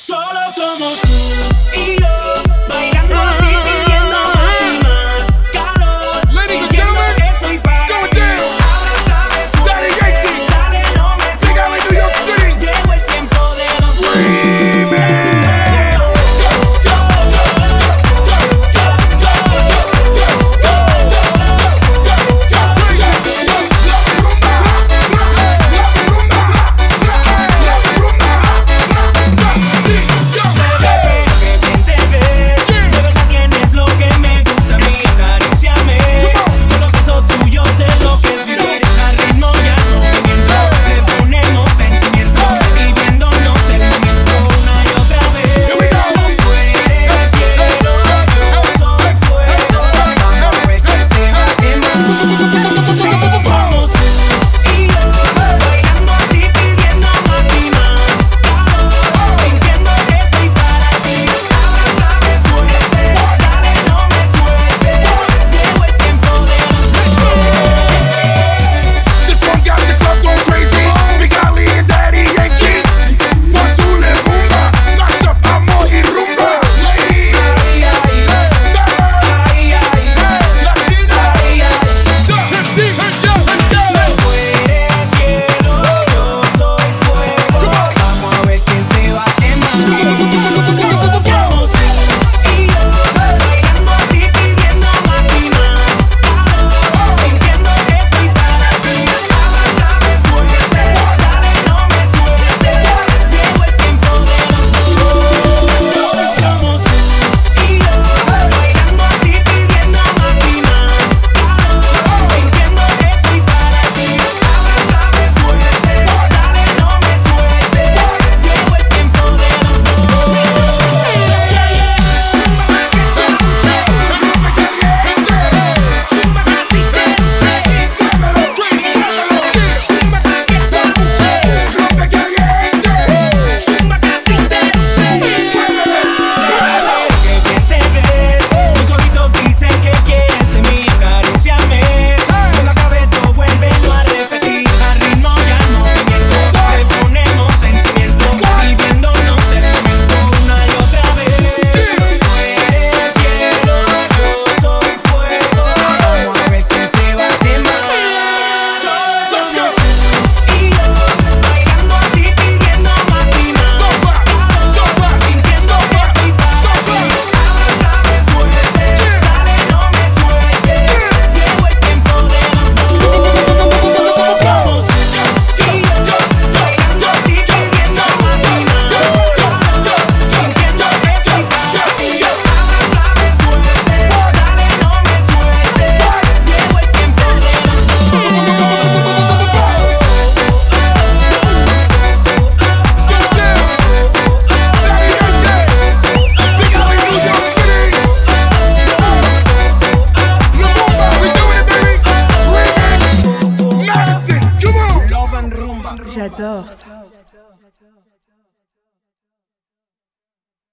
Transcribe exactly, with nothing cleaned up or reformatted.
Solo somos tú y yo, bailando así, pidiendo más y más calor. Ladies and sintiendo gentlemen, que soy para it's going ti. down. Abrázame Daddy fuerte, Yankee. dale, no me Big Alley, New York sueltes. City. Llegó el tiempo de los dos. J'adore ça.